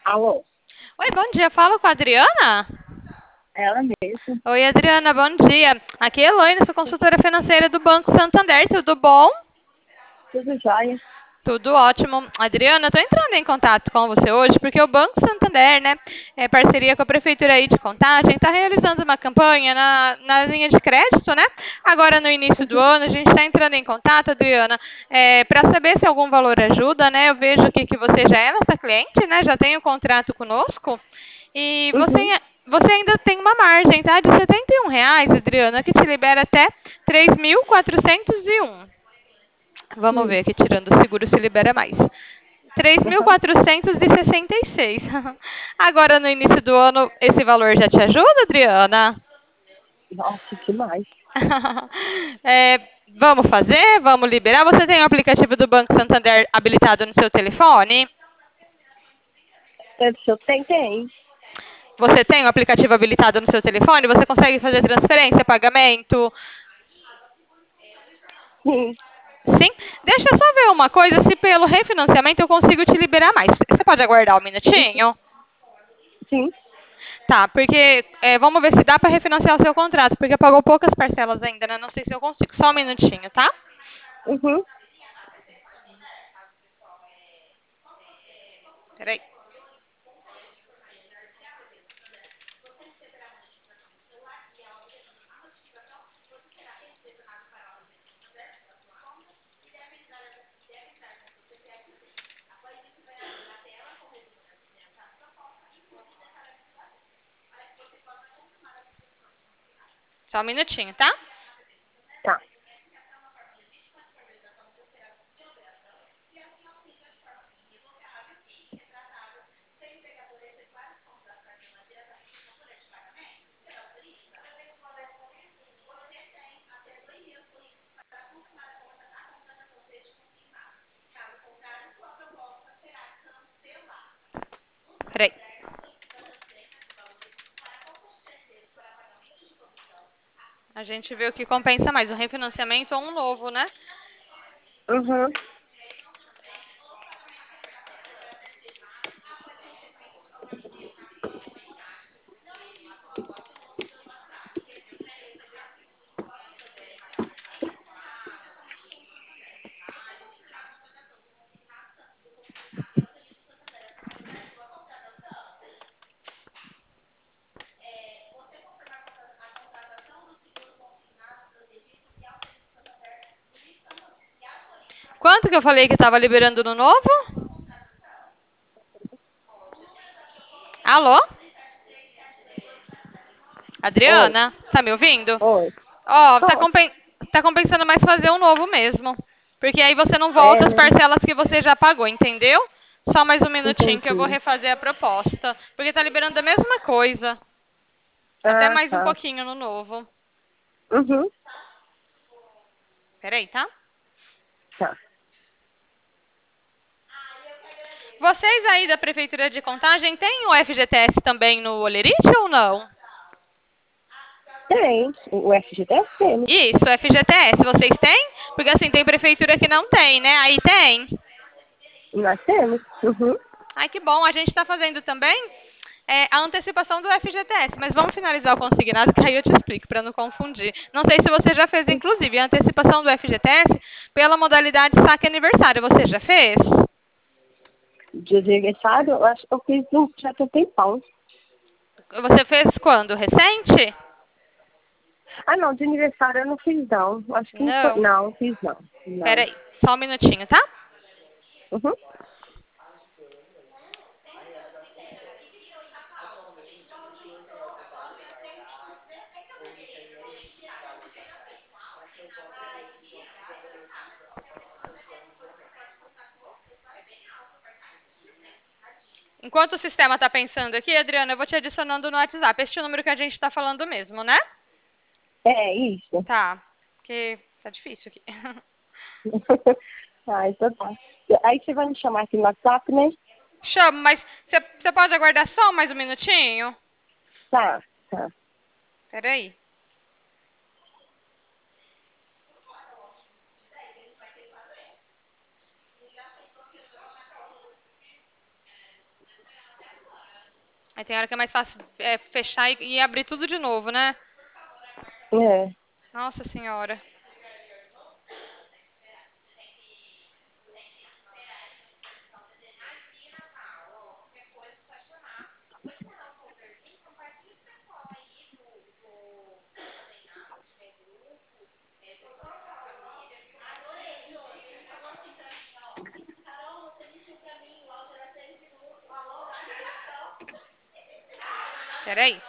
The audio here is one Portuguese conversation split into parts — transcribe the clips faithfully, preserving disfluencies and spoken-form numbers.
Alô, Oi, bom dia. Falo com a Adriana? ela mesmo. Oi, Adriana, bom dia. Aqui é Heloísa, sou consultora financeira do Banco Santander. Tudo bom? Tudo jóia? Tudo ótimo. Adriana, estou entrando em contato com você hoje porque o Banco Santander, né, é parceria com a Prefeitura aí de Contagem, está realizando uma campanha na, na linha de crédito, né? Agora no início do Uhum, ano, a gente está entrando em contato, Adriana, para saber se algum valor ajuda, né? Eu vejo aqui que você já é nossa cliente, né? Já tem o contrato conosco. E uhum, você, você ainda tem uma margem, tá? De setenta e um reais, Adriana, que te libera até três mil quatrocentos e um. Vamos sim. ver aqui, tirando o seguro, se libera mais. Três mil Uhum. quatrocentos e sessenta e seis. Agora, no início do ano, esse valor já te ajuda, Adriana? Nossa, que mais? É, vamos fazer? Vamos liberar? Você tem o aplicativo do Banco Santander habilitado no seu telefone? Tanto se eu tenho, tem. Você tem o aplicativo habilitado no seu telefone? Você consegue fazer transferência, pagamento? Sim, Sim? Deixa eu só ver uma coisa, se pelo refinanciamento eu consigo te liberar mais. Você pode aguardar um uhum, minutinho? sim. Tá, porque é, vamos ver se dá para refinanciar o seu contrato, porque pagou poucas parcelas ainda, né? Não sei se eu consigo. Só um minutinho, tá? Uhum. Peraí. Só um minutinho, tá? Tá. Peraí. A gente vê o que compensa mais, um refinanciamento ou um novo, né? Uhum. Quanto que eu falei que estava liberando no novo? Alô? Oi, Adriana? Tá me ouvindo? oi. Ó, tá, Tô. compen tá compensando mais fazer um novo mesmo. Porque aí você não É, volta as né? parcelas que você já pagou, entendeu? Só mais um minutinho que eu vou Entendi. refazer a proposta. Porque tá liberando a mesma coisa. Até Ah, mais um tá. pouquinho no novo. Uhum. Peraí, tá? Tá. Vocês aí da Prefeitura de Contagem têm o F G T S também no Olerite ou não? Tem. O F G T S temos. Isso, o F G T S, vocês têm? Porque assim, tem prefeitura que não tem, né? Aí tem. Nós temos. Uhum. Ai, que bom. A gente está fazendo também é, a antecipação do F G T S, mas vamos finalizar o consignado, que aí eu te explico, para não confundir. Não sei se você já fez, inclusive, a antecipação do F G T S pela modalidade saque aniversário. Você já fez? De aniversário, eu acho que eu fiz um já tem tempão. Você fez quando? Recente? Ah, não, de aniversário eu não fiz, não. Acho que não foi. Não. Não, fiz não. Não. Peraí, só um minutinho, tá? Uhum. Enquanto o sistema está pensando aqui, Adriana, eu vou te adicionando no WhatsApp. Este número que a gente está falando mesmo, né? É isso. Tá, porque tá difícil aqui. Ah, então tá. Aí você vai me chamar aqui no WhatsApp, né? Chamo, mas você pode aguardar só mais um minutinho? Tá, tá. Peraí. Aí tem hora que é mais fácil é, fechar e, e abrir tudo de novo, né? É. Nossa senhora. Peraí.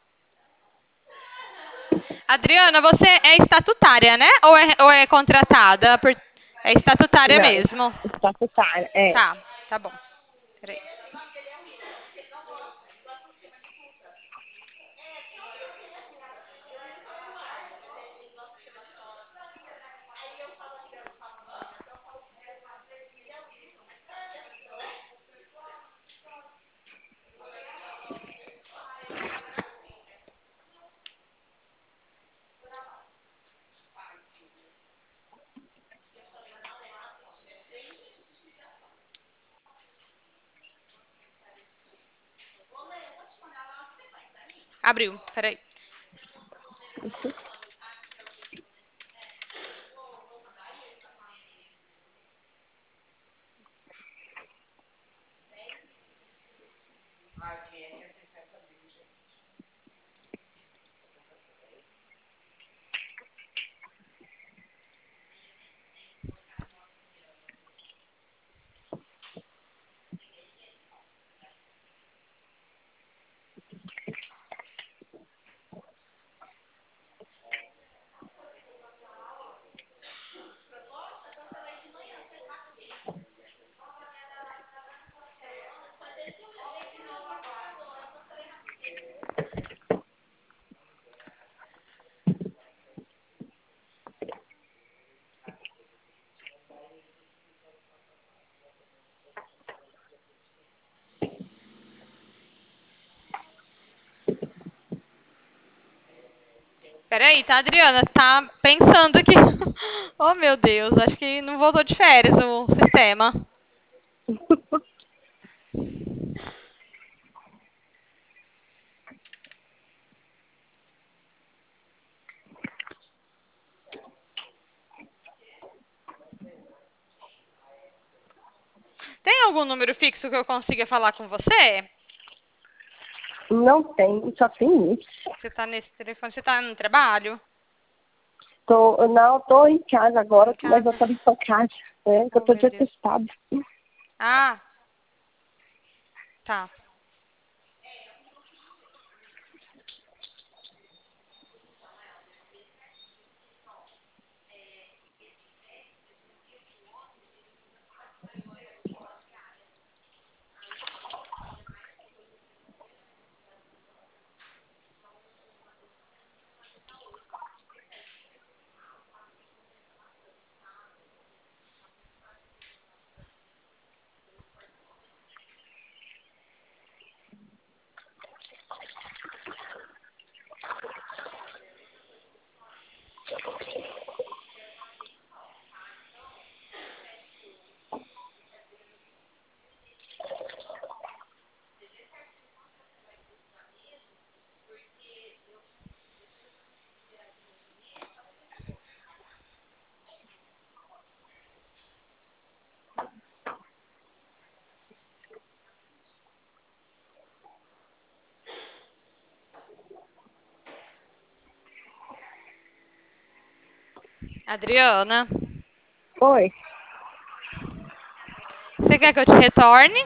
Adriana, você é estatutária, né? Ou é, ou é contratada? Por... É estatutária Não, mesmo. estatutária, é. Tá, tá bom. Peraí. Abriu, peraí. Peraí, tá, Adriana? Tá pensando aqui. Oh, meu Deus, acho que não voltou de férias o sistema. Tem algum número fixo que eu consiga falar com você? Não tem, só tem isso. Você tá nesse telefone? Você tá no trabalho? Tô, não, tô em casa agora, Em mas casa? eu tô em sua casa. É, que eu Oh, tô meu de Deus. atestado. Ah, tá. Adriana, Oi, você quer que eu te retorne?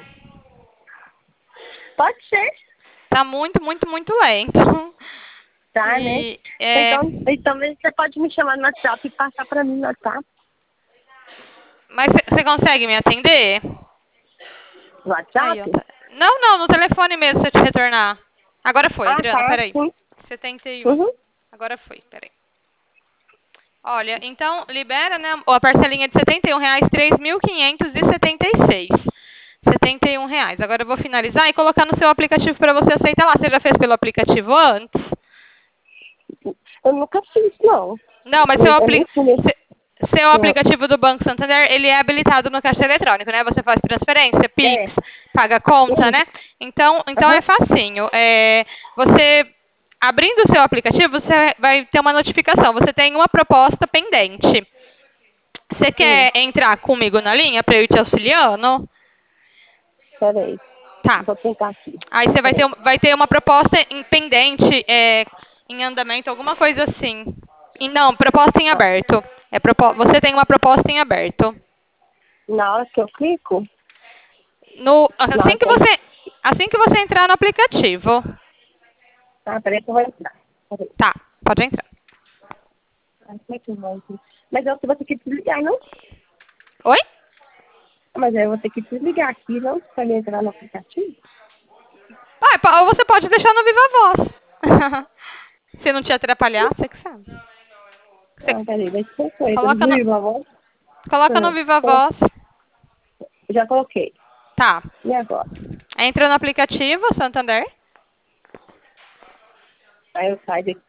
pode ser, Tá muito, muito, muito lento. tá, né? E é, Então, então você pode me chamar no WhatsApp e passar pra mim no WhatsApp. mas você consegue me atender? No Aí, ó. WhatsApp? Tá. Não, não, no telefone mesmo, se eu te retornar. Agora foi, Ah, Adriana, tá, peraí. sim. setenta e um. Uhum. Agora foi, peraí. Olha, então libera, né? A parcelinha de setenta e um reais, três mil quinhentos e setenta e seis. setenta e um reais. Agora eu vou finalizar e colocar no seu aplicativo para você aceitar lá. Você já fez pelo aplicativo antes? Eu nunca fiz, não. Não, mas seu, Eu apli... nem fui. se- seu aplicativo do Banco Santander, ele é habilitado no caixa eletrônico, né? Você faz transferência, Pix, É. paga conta, né? Então, então é Aham. facinho. É, você, abrindo o seu aplicativo, você vai ter uma notificação. Você tem uma proposta pendente. Você Hum, quer entrar comigo na linha para eu ir te auxiliando? peraí. Tá. Vou tentar aqui. Aí você vai ter, Peraí. um- vai ter uma proposta em pendente, é, em andamento, alguma coisa assim. E não, proposta em Ó, aberto. É propo- você tem uma proposta em aberto. na hora que eu clico, No, na assim hora que que eu... você, assim que você entrar no aplicativo. Ah, peraí que eu vou entrar. Peraí. Tá, pode entrar. Ah, como é que eu vou entrar? Mas eu vou ter que desligar, não? Oi? Mas aí eu vou ter que desligar aqui, não? Pra me entrar no aplicativo? Ah, po- ou você pode deixar no Viva Voz. Se não te atrapalhar, você que sabe. Você Ah, peraí, vai ser coisa. coloca no, Viva, voz. coloca no Ah, Viva colo- Voz. Já coloquei. Tá. E agora? Entra no aplicativo, Santander. Aí eu saio daqui.